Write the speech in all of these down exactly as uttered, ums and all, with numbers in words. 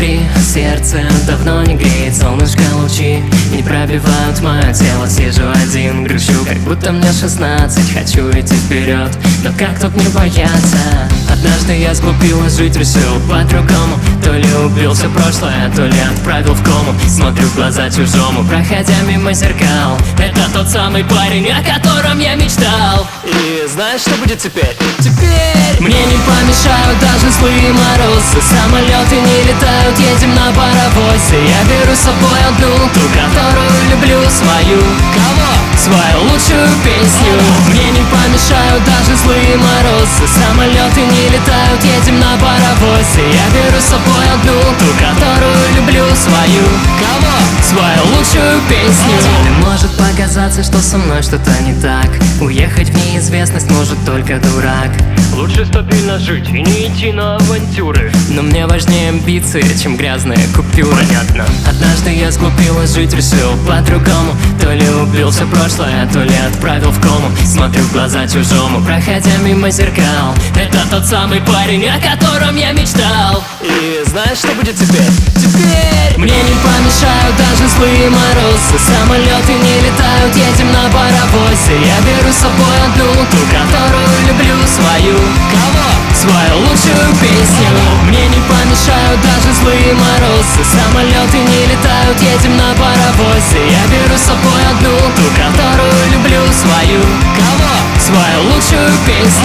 внутри, сердце давно не греет. Солнышко лучи не пробивают мое тело. Сижу один, грущу, как будто мне шестнадцать. Хочу идти вперед, но как тут не бояться? Однажды я сглупил и жить решил по-другому. То ли убился в прошлое, то ли отправил в кому. Смотрю в глаза чужому, проходя мимо зеркал. Это тот самый парень, о котором я мечтал. И знаешь, что будет теперь? Теперь мне не помешают даже злые морозы. Самолеты не летают, едем на паровозе. Я беру с собой одну, ту, которую люблю, свою. Кого? Свою лучшую песню. Мне не помешают даже злые морозы. Самолеты не летают, едем на паровозе. Я беру с собой одну, ту, которую люблю, свою. Кого? Свою лучшую песню. Может показаться, что со мной что-то не так. Уехать в неизвестность может только дурак. Лучше стабильно жить и не идти на авантюры. Но мне важнее амбиции, чем грязные купюры. Понятно. Однажды я сглупил и жить решил по-другому. То ли убился в прошлое, то ли отправил в кому. Смотрю в глаза чужому, проходя мимо зеркал. Это тот самый парень, о котором я мечтал. И знаешь, что будет теперь? Теперь мне не помешают даже злые морозы. Самолеты не летают, едем на паровозе. Я беру с собой одну, ту, которую люблю, свою. Кого? Свою лучшую песню. Мне не помешают даже злые морозы. Самолеты не летают, едем на паровозе. Я беру с собой одну, ту, которую люблю, свою. Кого? Свою лучшую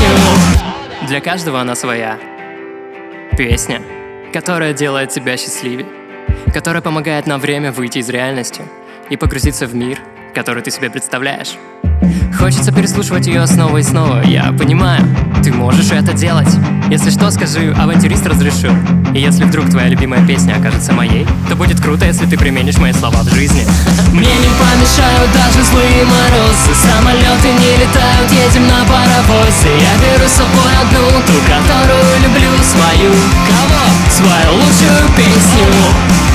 песню. Для каждого она своя песня, которая делает тебя счастливее, которая помогает на время выйти из реальности и погрузиться в мир, который ты себе представляешь. Хочется переслушивать ее снова и снова. Я понимаю, ты можешь это делать. Если что, скажи, авантюрист разрешил. И если вдруг твоя любимая песня окажется моей, то будет круто, если ты применишь мои слова в жизни. Мне не помешают даже злые морозы. Самолеты не летают, едем на паровозе. Я беру с собой одну, ту, которую люблю, свою. Кого? Свою лучшую песню.